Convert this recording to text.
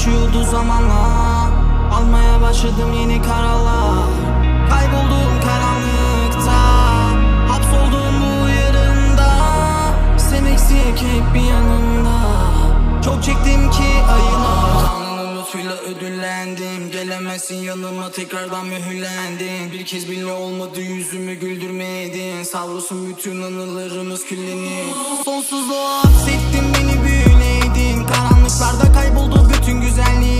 geçiyordu zamanla. Almaya başladım yeni kararlar. Kayboldum karanlıkta, hapsoldum bu yarında. Sen eksik hep bir yanımda. Çok çektim ki ayına. Tanrı'nın lütfuyla ödüllendim. Gelemezsin yanıma tekrardan mühürlendim. Bir kez bile olmadı yüzümü güldürmedin. Savrulsun bütün anılarımız küllenir. Sonsuzluğa hapsettin beni, büyüledin. Karanlıklarda kayboldu bütün güzelliği.